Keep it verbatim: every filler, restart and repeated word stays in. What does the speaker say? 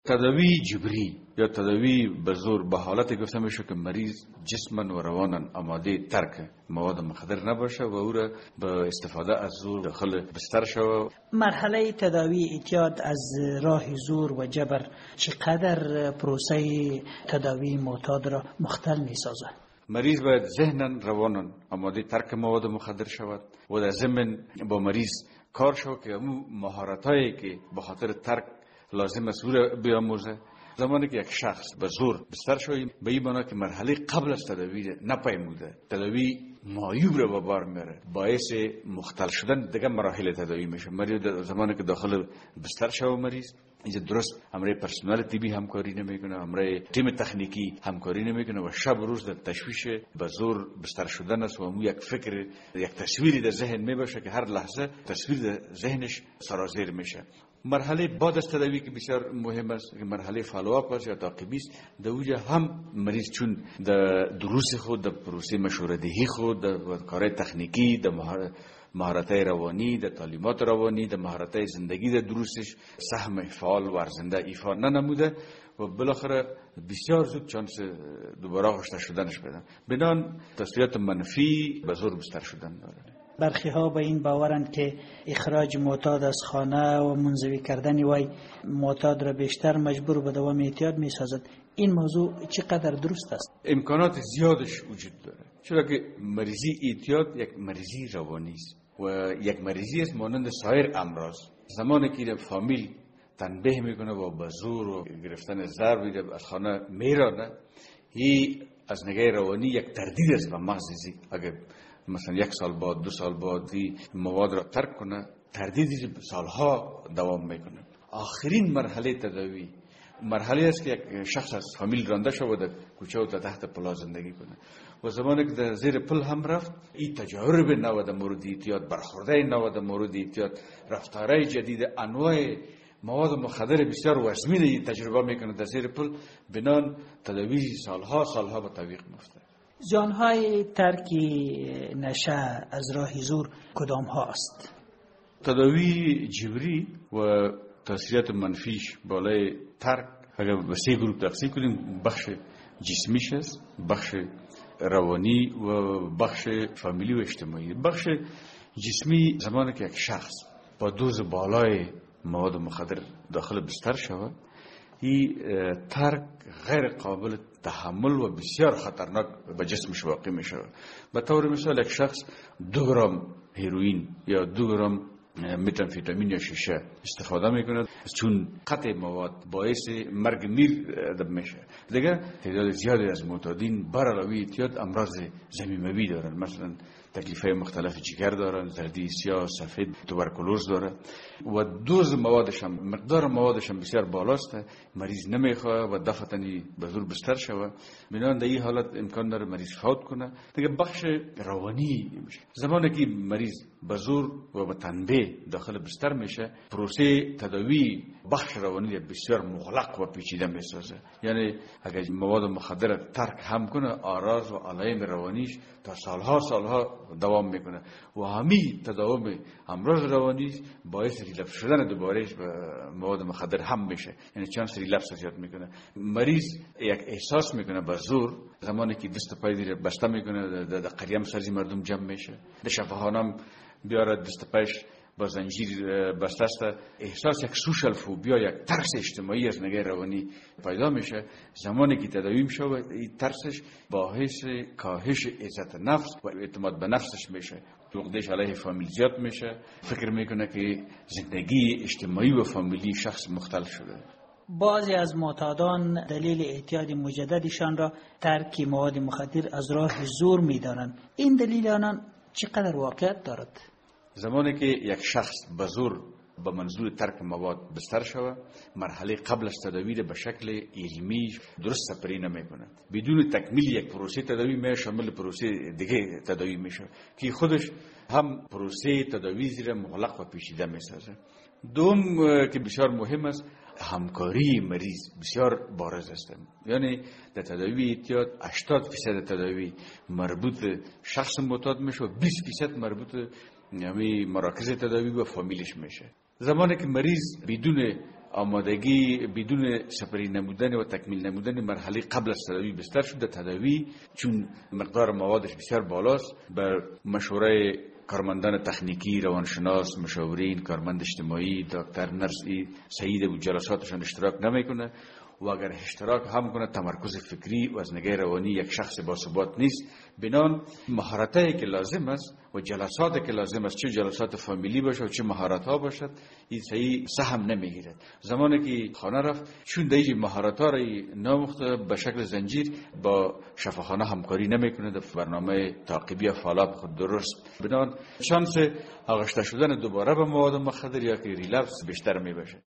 تداوی جبری یا تداوی به زور به حالت گفته میشه که مریض جسماً و رواناً آماده ترک مواد مخدر نباشه و او را به استفاده از زور داخل بستر شود. مرحله تداوی اعتیاد از راه زور و جبر چقدر پروسه تداوی معتاد را مختل میسازه؟ مریض باید ذهناً رواناً آماده ترک مواد مخدر شود و در ضمن با مریض کار شود که اون مهارتایی که به خاطر ترک لازم است او را بیاموزه. زمانی که یک شخص به زور بستر شوید به این معنی که مرحله قبل از تداوی نپیموده، تداوی معیوب را به بار میاره، باعث مختل شدن دیگه مراحل تداوی میشه. مریض زمانی که داخل بستر شود مریض اینجا درست همراه پرسنل طبی همکاری نمیکنه، همراه تیم تکنیکی همکاری نمیکنه و شب روز در تشویش به زور بستر شدن است و مو یک فکر یک تصویری در ذهن میباشه که هر لحظه تصویر در ذهنش سرازیر میشه. مرحله بعد از تداوی که بسیار مهم است که مرحله فالوآپ است یا تعقیبی است. در اونجا هم مریض چون در دروس خود، در پروسه مشوره‌دهی خود، در کارهای تکنیکی، در مهارت‌های روانی، در تعلیمات روانی، در مهارت‌های زندگی در دروسش سهم فعال و ارزنده ایفا ننموده و بالاخره بسیار زود چانس دوباره آغشته شدنش بدن. بنان تاثیرات منفی به زور بستر شدن داره. برخی ها به این باورند که اخراج معتاد از خانه و منزوی کردن وی معتاد را بیشتر مجبور به دوام اعتیاد می سازد. این موضوع چقدر درست است؟ امکانات زیادش وجود داره، چرا که مریضی اعتیاد یک مریضی روانی است و یک مریضی است مانند سایر امراض. زمانی که فامیل تنبیه میکنه و به زور و گرفتن ضرب از خانه میرانه، این از نگاه روانی یک تردید است به مغزی. اگر مثلا یک سال بعد، دو سال بعد مواد را ترک کنه، تردیدی سالها دوام میکنه. آخرین مرحله تداوی مرحله است که یک شخص از فامیل رانده شود و در کوچه و تحت پلا زندگی کنه و زمانی که در زیر پل هم رفت، این تجارب نو در مورد اعتیاد، برخورده نو در مورد اعتیاد، رفتارهای جدید، انواع مواد مخدر بسیار وزمین تجربه میکنه در زیر پل. بنان تداوی سالها سالها به تعویق میفته. زیانهای ترک نشه از راه زور کدام ها است؟ تداوی جبری و تاثیرات منفیش بالای ترک اگر به سه گروه تقسیم کنیم، بخش جسمیش است، بخش روانی و بخش فامیلی و اجتماعی. بخش جسمی زمانی که یک شخص با دوز بالای مواد مخدر داخل بستر شود، این ترک غیر قابل تحمل و بسیار خطرناک به جسمش واقع می شود. به طور مثال یک شخص دو گرم هیروئین یا دو گرم متامفتامین یا شیشه استفاده میکنه، چون قطع مواد باعث مرگ میر میشه. دیگه تعداد زیادی از معتادین بر علاوه اعتیاد امراض ضمیموی دارن، مثلا تکلیف‌های مختلف جگر دارن، زردی سیاه، سفید، توبرکولوز داره و دوز موادش هم، مقدار موادش هم بسیار بالاست. مریض نمیخواه و دفعتنی به زور بستر شود. بنابراین در این حالت امکان داره مریض فوت کنه. دیگه بخش روانی میشه. زمانی که مریض به زور و به تنبیه داخل بستر میشه، پروسه تداوی بخش روانی بسیار مغلق و پیچیده میسازه. یعنی اگر مواد مخدر ترک هم کنه، آراز و علایم روانیش تا سالها سالها دوام میکنه و همین تداوم امراض روانی باعث ریلپس شدن دوباره به مواد مخدر هم میشه. یعنی چانس ریلپس زیاد میکنه. مریض یک احساس میکنه به زور زمانی که دست پای دیر بسته میکنه، در قریه سرزی مردم جمع میشه، در شفاهانم بیاره دست پایش با زنجیر بسته است، احساس یک سوشال فوبیا، یک ترس اجتماعی از نگاه روانی پیدا میشه. زمانی که تداوی میشه و این ترسش باعث کاهش عزت نفس و اعتماد به نفسش میشه. عقده‌اش علیه فامیل زیاد میشه، فکر میکنه که زندگی اجتماعی و فامیلی شخص مختل شده. بعضی از معتادان دلیل اعتیاد مجددشان را ترک مواد مخدر از راه زور میدانند. این دلیل آنان چقدر واقعیت دارد؟ زمانی که یک شخص به زور به منظور ترک مواد بستر شود، مرحله قبل از تداوی به شکل علمی درست سپری نمیکنه. بدون تکمیل یک پروسه تداوی می شامل پروسه دیگه تداوی میشه که خودش هم پروسه تداوی زیر مغلق و پیچیده میسازه. دوم که بسیار مهم است، همکاری مریض بسیار بارز است. یعنی در تداوی اعتیاد هشتاد درصد تداوی مربوط شخص معتاد میشه و بیست درصد مربوط یعنی مراکز تداوی و فامیلش میشه. زمانی که مریض بدون آمادگی بدون سپری نمودن و تکمیل نمودن مرحله قبل از تداوی بستر شده. تداوی چون مقدار موادش بسیار بالاست، بر مشوره کارمندان تکنیکی، روانشناس، مشاورین، کارمند اجتماعی، دکتر، نرس سعید و جلساتشان اشتراک نمیکنه و اگر اشتراک هم کنه تمرکز فکری و از نگاه روانی یک شخص باثبات نیست. بنان مهارتایی که لازم است و جلساتی که لازم است، چه جلسات فامیلی باشه و چه مهارت ها باشد، این صحیح سهم نمیگیرد. زمانی که خانه رفت چون دیگه مهارت ها را نامخته به شکل زنجیر با شفاخانه همکاری نمیکنه، در برنامه تعقیبی و فالوآپ خود درست. بنان شانس آغشته شدن دوباره به مواد مخدر یا که ریلپس بیشتر میبشه.